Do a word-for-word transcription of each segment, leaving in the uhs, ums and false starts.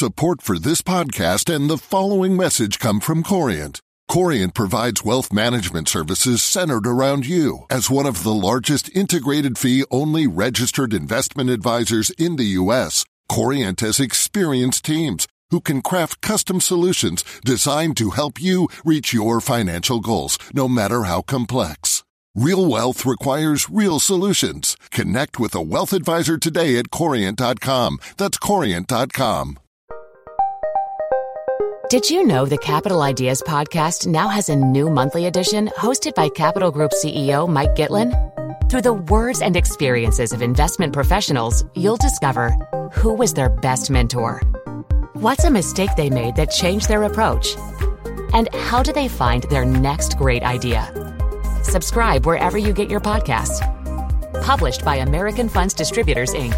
Support for this podcast and the following message come from Corient. Corient provides wealth management services centered around you. As one of the largest integrated fee-only registered investment advisors in the U S, Corient has experienced teams who can craft custom solutions designed to help you reach your financial goals, no matter how complex. Real wealth requires real solutions. Connect with a wealth advisor today at corient dot com. That's corient dot com. Did you know the Capital Ideas podcast now has a new monthly edition hosted by Capital Group C E O Mike Gitlin? Through the words and experiences of investment professionals, you'll discover who was their best mentor, what's a mistake they made that changed their approach, and how do they find their next great idea. Subscribe wherever you get your podcasts. Published by American Funds Distributors, Incorporated.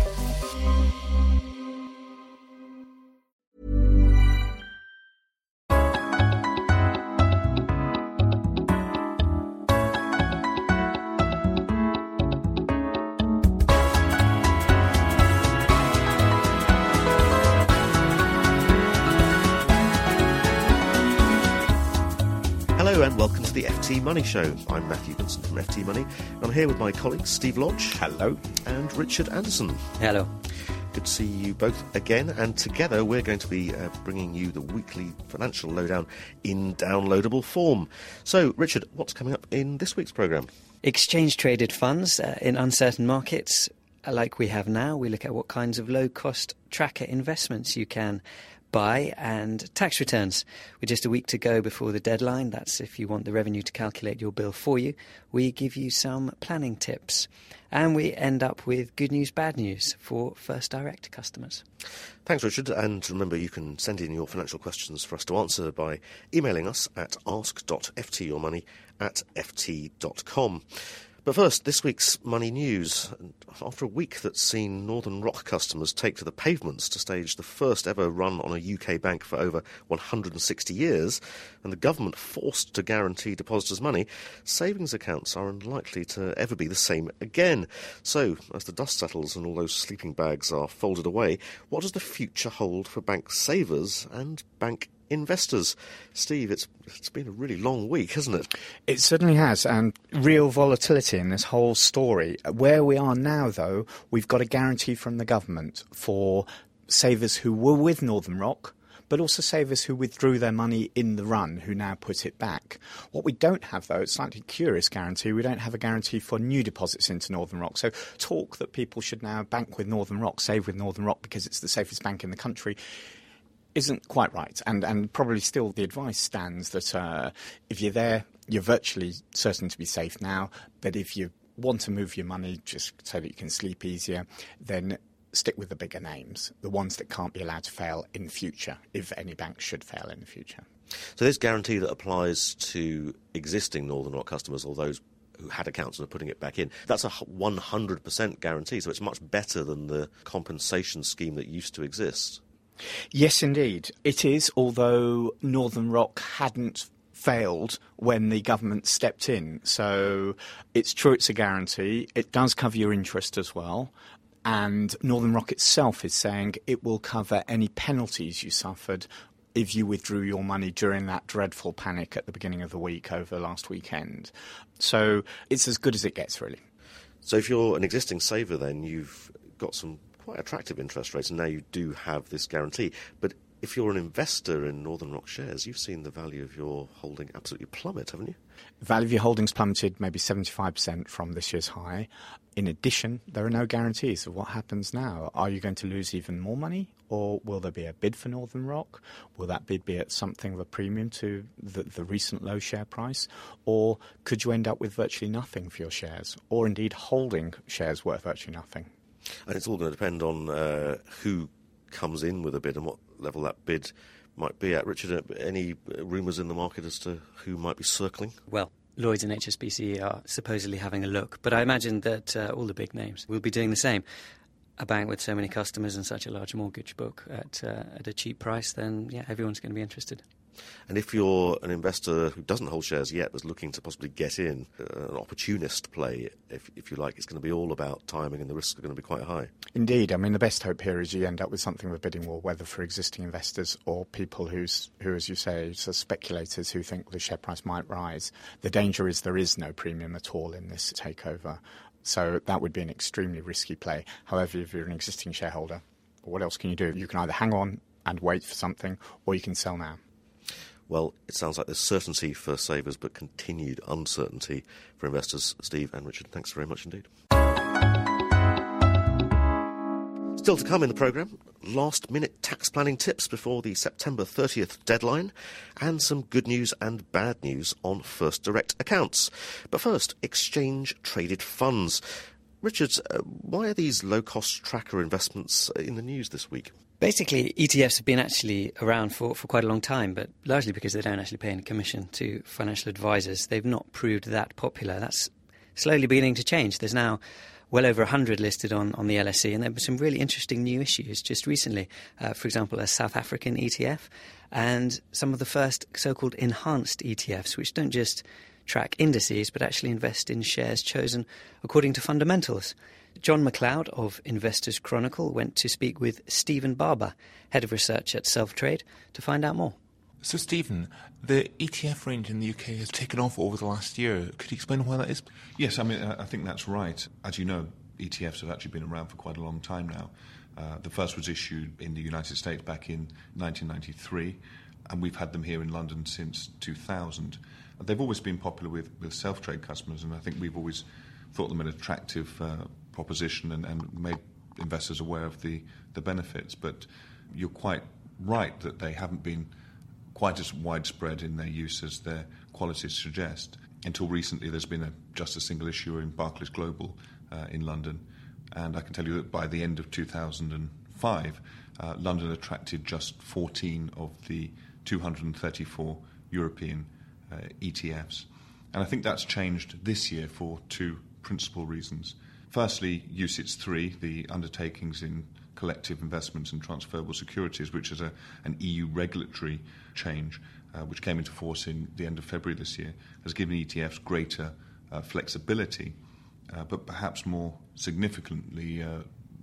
Hello and welcome to the F T Money Show. I'm Matthew Vincent from F T Money. I'm here with my colleagues Steve Lodge. Hello. And Richard Anderson. Hello. Good to see you both again, and together we're going to be uh, bringing you the weekly financial lowdown in downloadable form. So, Richard, what's coming up in this week's programme? Exchange-traded funds uh, in uncertain markets uh, like we have now. We look at what kinds of low-cost tracker investments you can buy, and tax returns. We're just a week to go before the deadline. That's if you want the revenue to calculate your bill for you. We give you some planning tips. And we end up with good news, bad news for First Direct customers. Thanks, Richard. And remember, you can send in your financial questions for us to answer by emailing us at ask dot f t your money at f t dot com. But first, this week's money news. After a week that's seen Northern Rock customers take to the pavements to stage the first ever run on a U K bank for over one hundred sixty years, and the government forced to guarantee depositors' money, savings accounts are unlikely to ever be the same again. So, as the dust settles and all those sleeping bags are folded away, what does the future hold for bank savers and bank investors? Steve, it's it's been a really long week, hasn't it? It certainly has, and real volatility in this whole story. Where we are now, though, we've got a guarantee from the government for savers who were with Northern Rock, but also savers who withdrew their money in the run, who now put it back. What we don't have, though, it's a slightly curious guarantee. We don't have a guarantee for new deposits into Northern Rock. So talk that people should now bank with Northern Rock, save with Northern Rock because it's the safest bank in the country, isn't quite right, and and probably still the advice stands that uh, if you're there, you're virtually certain to be safe now, but if you want to move your money just so that you can sleep easier, then stick with the bigger names, the ones that can't be allowed to fail in future, if any bank should fail in the future. So this guarantee that applies to existing Northern Rock customers or those who had accounts and are putting it back in, that's a one hundred percent guarantee, so it's much better than the compensation scheme that used to exist. Yes, indeed. It is, although Northern Rock hadn't failed when the government stepped in. So it's true it's a guarantee. It does cover your interest as well. And Northern Rock itself is saying it will cover any penalties you suffered if you withdrew your money during that dreadful panic at the beginning of the week over last weekend. So it's as good as it gets, really. So if you're an existing saver, then you've got some quite attractive interest rates, and now you do have this guarantee. But if you're an investor in Northern Rock shares, you've seen the value of your holding absolutely plummet, haven't you? The value of your holdings plummeted maybe seventy-five percent from this year's high. In addition, there are no guarantees of what happens now. Are you going to lose even more money, or will there be a bid for Northern Rock? Will that bid be at something of a premium to the, the recent low share price? Or could you end up with virtually nothing for your shares, or indeed holding shares worth virtually nothing? And it's all going to depend on uh, who comes in with a bid and what level that bid might be at. Richard, any rumours in the market as to who might be circling? Well, Lloyds and H S B C are supposedly having a look, but I imagine that uh, all the big names will be doing the same. A bank with so many customers and such a large mortgage book at uh, at a cheap price, then yeah, everyone's going to be interested. And if you're an investor who doesn't hold shares yet, but is looking to possibly get in, uh, an opportunist play, if, if you like, it's going to be all about timing and the risks are going to be quite high. Indeed. I mean, the best hope here is you end up with something of a bidding war, whether for existing investors or people who's, who, as you say, so speculators who think the share price might rise. The danger is there is no premium at all in this takeover. So that would be an extremely risky play. However, if you're an existing shareholder, what else can you do? You can either hang on and wait for something, or you can sell now. Well, it sounds like there's certainty for savers, but continued uncertainty for investors. Steve and Richard, thanks very much indeed. Still to come in the programme, last-minute tax planning tips before the September thirtieth deadline, and some good news and bad news on First Direct accounts. But first, exchange-traded funds. Richard, uh, why are these low-cost tracker investments in the news this week? Basically, E T Fs have been actually around for, for quite a long time, but largely because they don't actually pay any commission to financial advisors. They've not proved that popular. That's slowly beginning to change. There's now well over one hundred listed on, on the L S E, and there were some really interesting new issues just recently. Uh, for example, a South African E T F and some of the first so-called enhanced E T Fs, which don't just track indices but actually invest in shares chosen according to fundamentals. John McLeod of Investors Chronicle went to speak with Stephen Barber, Head of Research at Selftrade, to find out more. So, Stephen, the E T F range in the U K has taken off over the last year. Could you explain why that is? Yes, I mean, I think that's right. As you know, E T Fs have actually been around for quite a long time now. Uh, the first was issued in the United States back in nineteen ninety-three, and we've had them here in London since two thousand. They've always been popular with, with self-trade customers, and I think we've always thought them an attractive uh, proposition and, and made investors aware of the, the benefits. But you're quite right that they haven't been quite as widespread in their use as their qualities suggest. Until recently, there's been a, just a single issuer in Barclays Global uh, in London, and I can tell you that by the end of two thousand five, uh, London attracted just fourteen of the two hundred thirty-four European uh, E T Fs. And I think that's changed this year for two principal reasons. Firstly, U C I T S three, the undertakings in collective investments and transferable securities, which is a, an E U regulatory change, uh, which came into force in the end of February this year, has given E T Fs greater uh, flexibility, uh, but perhaps more significantly, uh,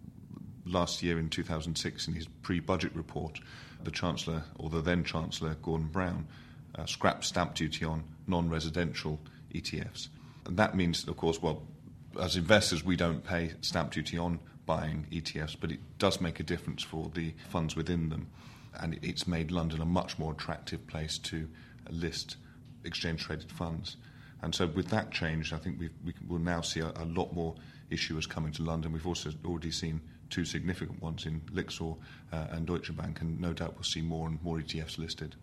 last year in two thousand six, in his pre-budget report, the Chancellor, or the then Chancellor, Gordon Brown, uh, scrapped stamp duty on non-residential E T Fs. And that means that, of course, well, as investors, we don't pay stamp duty on buying E T Fs, but it does make a difference for the funds within them. And it's made London a much more attractive place to list exchange-traded funds. And so with that change, I think we've, we will now see a, a lot more issuers coming to London. We've also already seen two significant ones in Lixor uh, and Deutsche Bank, and no doubt we'll see more and more E T Fs listed.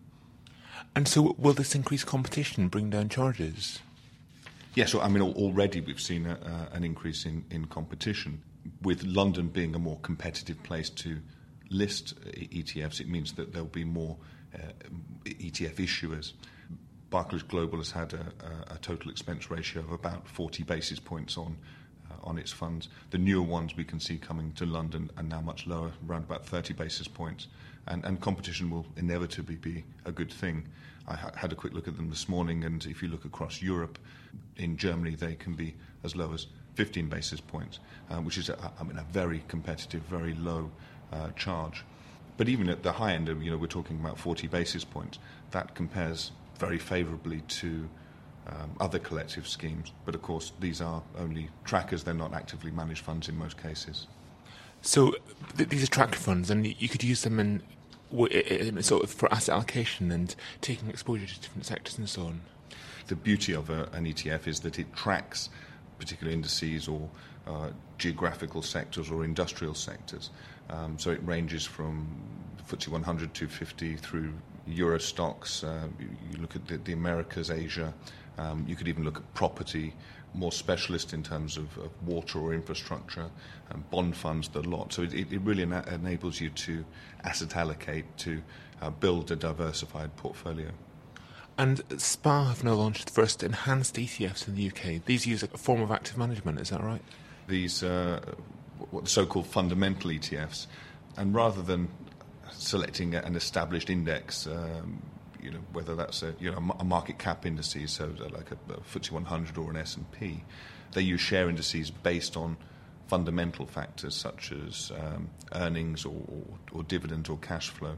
And so will this increase competition, bring down charges? Yes, well, I mean, already we've seen a, uh, an increase in, in competition. With London being a more competitive place to list E T Fs, it means that there'll be more uh, E T F issuers. Barclays Global has had a, a, a total expense ratio of about forty basis points on uh, on its funds. The newer ones we can see coming to London are now much lower, around about thirty basis points. And, and competition will inevitably be a good thing. I ha- had a quick look at them this morning, and if you look across Europe, in Germany they can be as low as fifteen basis points, uh, which is, a, I mean, a very competitive, very low uh, charge. But even at the high end, you know, we're talking about forty basis points. That compares very favourably to um, other collective schemes. But of course, these are only trackers; they're not actively managed funds in most cases. So th- these are tracker funds, and you could use them in, in sort of for asset allocation and taking exposure to different sectors and so on. The beauty of a, an E T F is that it tracks particular indices or uh, geographical sectors or industrial sectors. Um, so it ranges from F T S E one hundred to fifty through Euro stocks. Uh, you, you look at the, the Americas, Asia. Um, you could even look at property, more specialist in terms of, of water or infrastructure, and bond funds, the lot. So it, it really ena- enables you to asset allocate, to uh, build a diversified portfolio. And S P A have now launched the first enhanced E T Fs in the U K. These use a form of active management, is that right? These uh, what the so-called fundamental E T Fs, and rather than selecting an established index, um, you know, whether that's a, you know, a market cap indices, so like a, a F T S E one hundred or an S and P, they use share indices based on fundamental factors such as um, earnings or, or, or dividend or cash flow.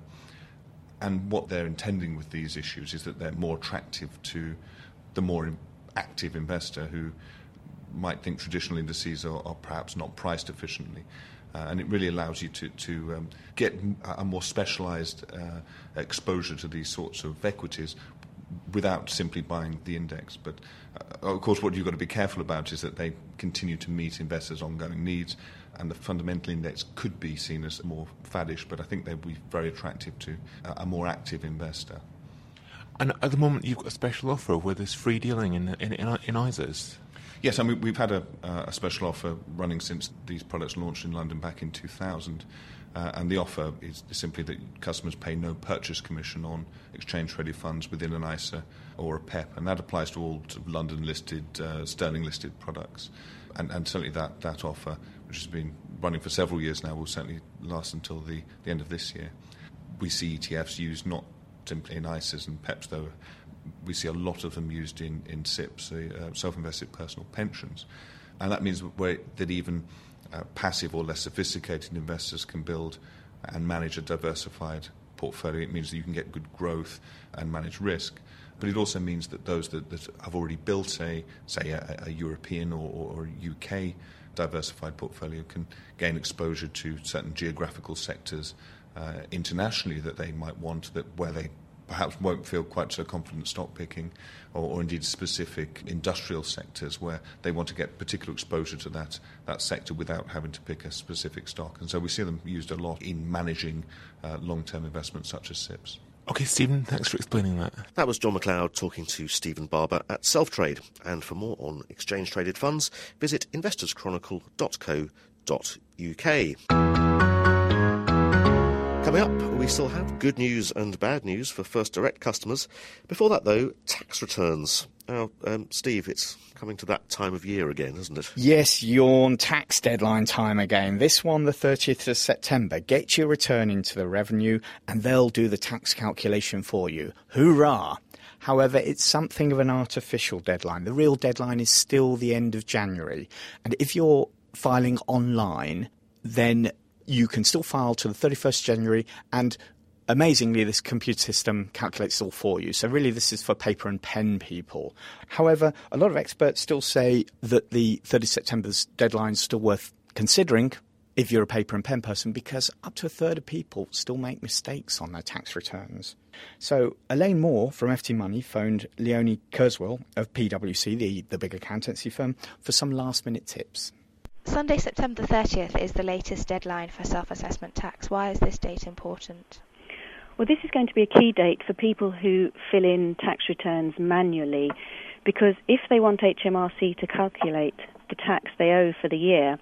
And what they're intending with these issues is that they're more attractive to the more active investor who might think traditional indices are, are perhaps not priced efficiently. Uh, and it really allows you to, to um, get a more specialised uh, exposure to these sorts of equities without simply buying the index. But, uh, of course, what you've got to be careful about is that they continue to meet investors' ongoing needs, and the fundamental index could be seen as more faddish, but I think they'd be very attractive to a, a more active investor. And at the moment, you've got a special offer where there's free dealing in, in, in, in I S As. Yes, I mean, we've had a, uh, a special offer running since these products launched in London back in two thousand. Uh, and the offer is simply that customers pay no purchase commission on exchange-traded funds within an I S A or a P E P, and that applies to all sort of London-listed, uh, sterling-listed products. And, and certainly that, that offer, which has been running for several years now, will certainly last until the, the end of this year. We see E T Fs used not simply in I S As and P E Ps, though. We see a lot of them used in, in S I Ps, the uh, self-invested personal pensions. And that means where, that even uh, passive or less sophisticated investors can build and manage a diversified portfolio. It means that you can get good growth and manage risk. But it also means that those that, that have already built, a, say, a, a European or, or U K diversified portfolio can gain exposure to certain geographical sectors uh, internationally that they might want, that where they perhaps won't feel quite so confident stock picking, or, or indeed specific industrial sectors where they want to get particular exposure to that, that sector without having to pick a specific stock. And so we see them used a lot in managing uh, long-term investments such as S I Ps. OK, Stephen, thanks for explaining that. That was John McLeod talking to Stephen Barber at Self-Trade. And for more on exchange-traded funds, visit investors chronicle dot co dot uk. Coming up, we still have good news and bad news for First Direct customers. Before that, though, tax returns. Now, um, Steve, it's coming to that time of year again, isn't it? Yes, yawn, tax deadline time again. This one, the thirtieth of September. Get your return into the revenue and they'll do the tax calculation for you. Hoorah! However, it's something of an artificial deadline. The real deadline is still the end of January. And if you're filing online, then you can still file to the thirty-first of January, and amazingly, this computer system calculates it all for you. So really, this is for paper and pen people. However, a lot of experts still say that the thirtieth of September's deadline is still worth considering if you're a paper and pen person, because up to a third of people still make mistakes on their tax returns. So Elaine Moore from F T Money phoned Leonie Kurzweil of P W C, the, the big accountancy firm, for some last-minute tips. Sunday, September thirtieth is the latest deadline for self-assessment tax. Why is this date important? Well, this is going to be a key date for people who fill in tax returns manually, because if they want H M R C to calculate the tax they owe for the year,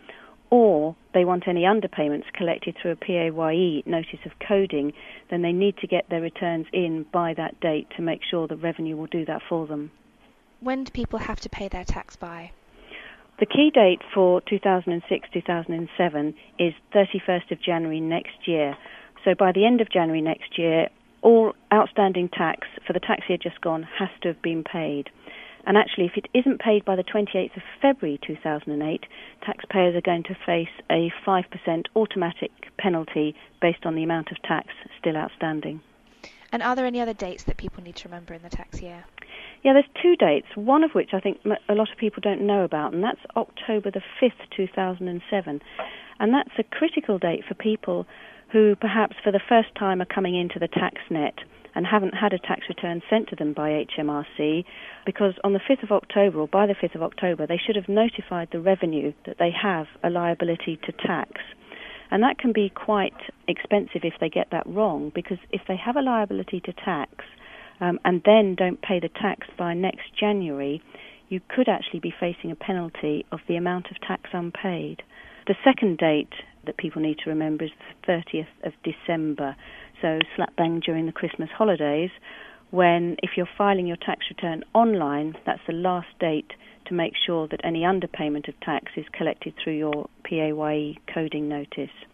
or they want any underpayments collected through a P A Y E notice of coding, then they need to get their returns in by that date to make sure the revenue will do that for them. When do people have to pay their tax by? The key date for two thousand six to two thousand seven is thirty-first of January next year. So by the end of January next year, all outstanding tax for the tax year just gone has to have been paid. And actually, if it isn't paid by the twenty-eighth of February two thousand eight, taxpayers are going to face a five percent automatic penalty based on the amount of tax still outstanding. And are there any other dates that people need to remember in the tax year? Yeah, there's two dates, one of which I think a lot of people don't know about, and that's October the fifth, two thousand seven. And that's a critical date for people who perhaps for the first time are coming into the tax net and haven't had a tax return sent to them by H M R C, because on the fifth of October, or by the fifth of October, they should have notified the revenue that they have a liability to tax. And that can be quite expensive if they get that wrong, because if they have a liability to tax um, and then don't pay the tax by next January, you could actually be facing a penalty of the amount of tax unpaid. The second date that people need to remember is the thirtieth of December, so slap bang during the Christmas holidays, when if you're filing your tax return online, that's the last date to make sure that any underpayment of tax is collected through your P A Y E coding notice.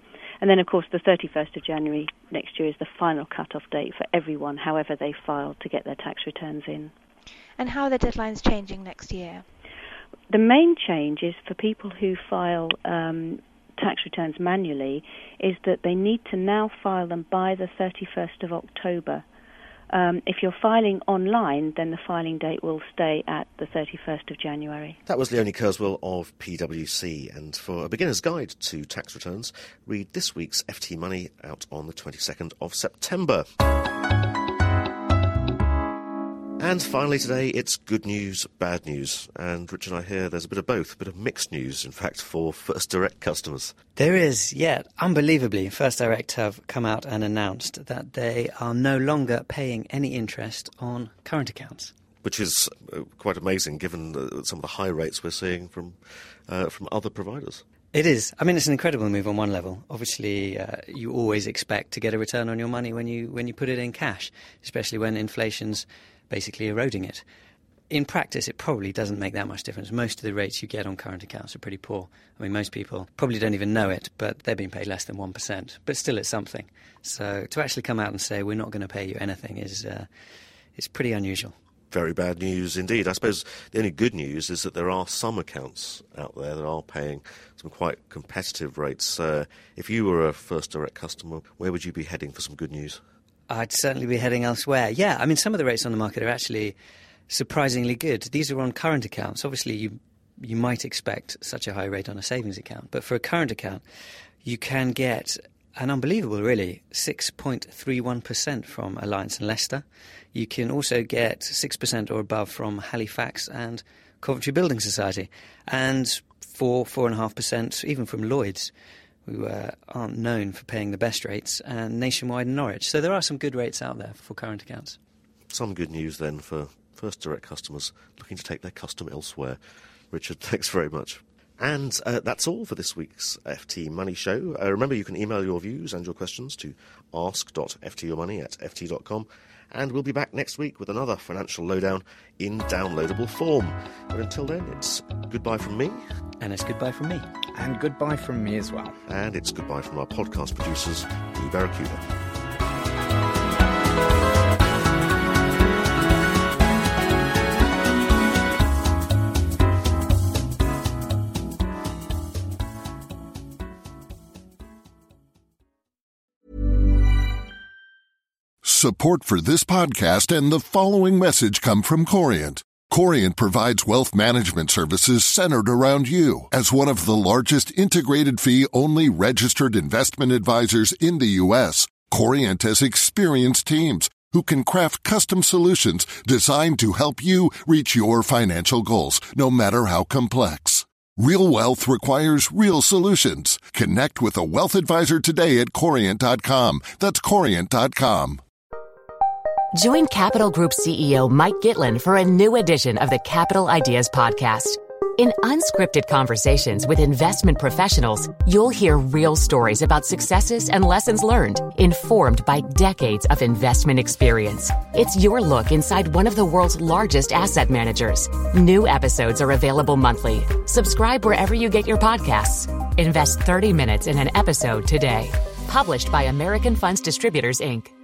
And then, of course, the thirty-first of January next year is the final cut-off date for everyone, however they filed to get their tax returns in. And how are the deadlines changing next year? The main change is for people who file um, tax returns manually is that they need to now file them by the thirty-first of October. Um, if you're filing online, then the filing date will stay at the thirty-first of January. That was Leonie Kurzweil of P w C. And for a beginner's guide to tax returns, read this week's F T Money out on the twenty-second of September. And finally today, it's good news, bad news. And Richard, I hear there's a bit of both, a bit of mixed news, in fact, for First Direct customers. There is, yeah. Unbelievably, First Direct have come out and announced that they are no longer paying any interest on current accounts. Which is uh, quite amazing, given uh, some of the high rates we're seeing from uh, from other providers. It is. I mean, it's an incredible move on one level. Obviously, uh, you always expect to get a return on your money when you when you put it in cash, especially when inflation's basically eroding it. In practice, it probably doesn't make that much difference. Most of the rates you get on current accounts are pretty poor. I mean, most people probably don't even know it, but they're being paid less than one percent. But still, it's something. So to actually come out and say, we're not going to pay you anything is uh, is pretty unusual. Very bad news indeed. I suppose the only good news is that there are some accounts out there that are paying some quite competitive rates. Uh, if you were a First Direct customer, where would you be heading for some good news? I'd certainly be heading elsewhere. Yeah, I mean, some of the rates on the market are actually surprisingly good. These are on current accounts. Obviously, you you might expect such a high rate on a savings account, but for a current account, you can get an unbelievable, really, six point three one percent from Alliance and Leicester. You can also get six percent or above from Halifax and Coventry Building Society, and four, four point five percent even from Lloyds, who uh, aren't known for paying the best rates, and Nationwide and Norwich. So there are some good rates out there for current accounts. Some good news then for First Direct customers looking to take their custom elsewhere. Richard, thanks very much. And uh, that's all for this week's F T Money Show. Uh, remember, you can email your views and your questions to ask dot f t your money at f t dot com. And we'll be back next week with another financial lowdown in downloadable form. But until then, it's goodbye from me. And it's goodbye from me. And goodbye from me as well. And it's goodbye from our podcast producers, Lee Barracuda. Support for this podcast and the following message come from Corient. Corient provides wealth management services centered around you. As one of the largest integrated fee-only registered investment advisors in the U S, Corient has experienced teams who can craft custom solutions designed to help you reach your financial goals, no matter how complex. Real wealth requires real solutions. Connect with a wealth advisor today at corient dot com. That's corient dot com. Join Capital Group C E O Mike Gitlin for a new edition of the Capital Ideas Podcast. In unscripted conversations with investment professionals, you'll hear real stories about successes and lessons learned, informed by decades of investment experience. It's your look inside one of the world's largest asset managers. New episodes are available monthly. Subscribe wherever you get your podcasts. Invest thirty minutes in an episode today. Published by American Funds Distributors, Incorporated